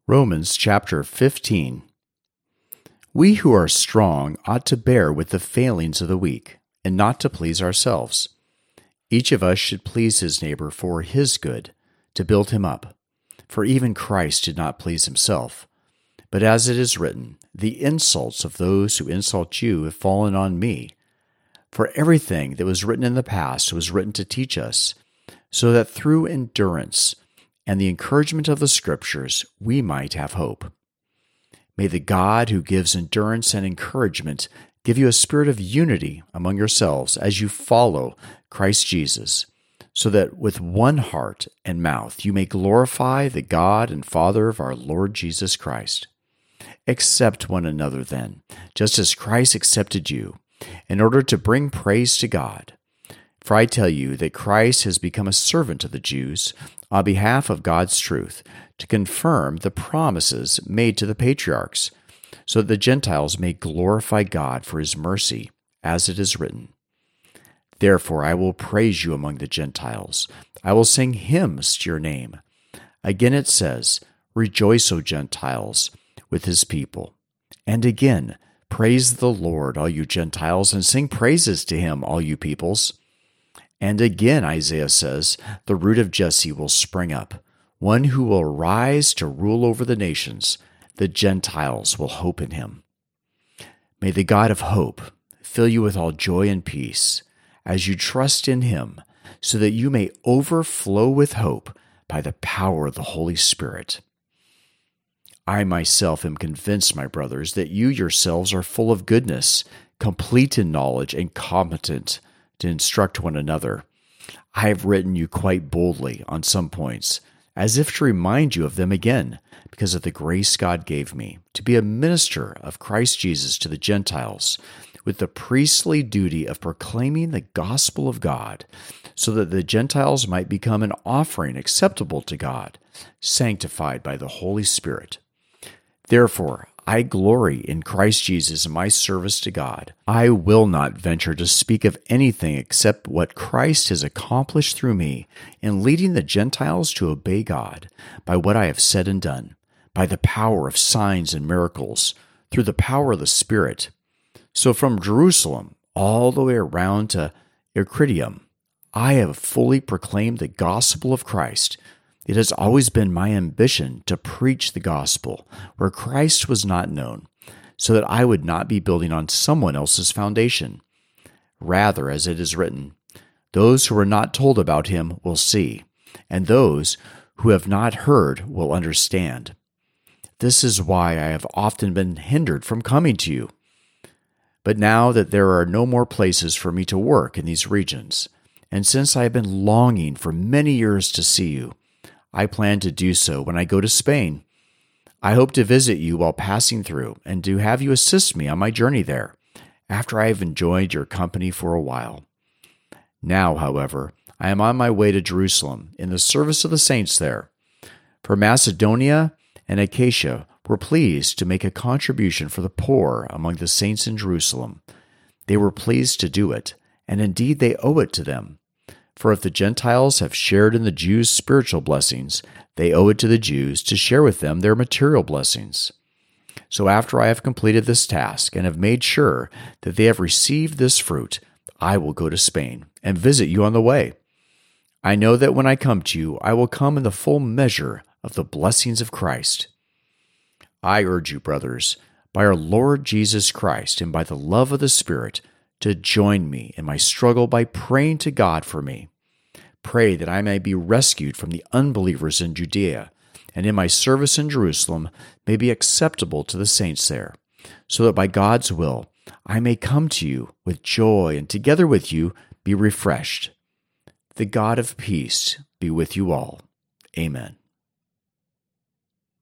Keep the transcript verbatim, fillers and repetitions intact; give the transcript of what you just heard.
Romans chapter fifteen. We who are strong ought to bear with the failings of the weak, and not to please ourselves. Each of us should please his neighbor for his good, to build him up. For even Christ did not please himself. But as it is written, the insults of those who insult you have fallen on me. For everything that was written in the past was written to teach us, so that through endurance and the encouragement of the Scriptures we might have hope. May the God who gives endurance and encouragement give you a spirit of unity among yourselves as you follow Christ Jesus, so that with one heart and mouth you may glorify the God and Father of our Lord Jesus Christ. Accept one another then, just as Christ accepted you, in order to bring praise to God. For I tell you that Christ has become a servant of the Jews on behalf of God's truth, to confirm the promises made to the patriarchs, so that the Gentiles may glorify God for his mercy, as it is written. Therefore I will praise you among the Gentiles. I will sing hymns to your name. Again it says, Rejoice, O Gentiles, with his people. And again, praise the Lord, all you Gentiles, and sing praises to him, all you peoples. And again Isaiah says, The root of Jesse will spring up, one who will rise to rule over the nations. The Gentiles will hope in him. May the God of hope fill you with all joy and peace as you trust in him, so that you may overflow with hope by the power of the Holy Spirit. I myself am convinced, my brothers, that you yourselves are full of goodness, complete in knowledge, and competent to instruct one another. I have written you quite boldly on some points, as if to remind you of them again, because of the grace God gave me, to be a minister of Christ Jesus to the Gentiles, with the priestly duty of proclaiming the gospel of God, so that the Gentiles might become an offering acceptable to God, sanctified by the Holy Spirit. Therefore, I glory in Christ Jesus in my service to God. I will not venture to speak of anything except what Christ has accomplished through me in leading the Gentiles to obey God by what I have said and done, by the power of signs and miracles, through the power of the Spirit. So from Jerusalem all the way around to Iconium, I have fully proclaimed the gospel of Christ. It has always been my ambition to preach the gospel where Christ was not known, so that I would not be building on someone else's foundation. Rather, as it is written, those who are not told about him will see, and those who have not heard will understand. This is why I have often been hindered from coming to you. But now that there are no more places for me to work in these regions, and since I have been longing for many years to see you, I plan to do so when I go to Spain. I hope to visit you while passing through and to have you assist me on my journey there, after I have enjoyed your company for a while. Now, however, I am on my way to Jerusalem in the service of the saints there. For Macedonia and Achaia were pleased to make a contribution for the poor among the saints in Jerusalem. They were pleased to do it, and indeed they owe it to them. For if the Gentiles have shared in the Jews' spiritual blessings, they owe it to the Jews to share with them their material blessings. So after I have completed this task and have made sure that they have received this fruit, I will go to Spain and visit you on the way. I know that when I come to you, I will come in the full measure of the blessings of Christ. I urge you, brothers, by our Lord Jesus Christ and by the love of the Spirit, to join me in my struggle by praying to God for me. Pray that I may be rescued from the unbelievers in Judea, and in my service in Jerusalem may be acceptable to the saints there, so that by God's will I may come to you with joy and together with you be refreshed. The God of peace be with you all. Amen.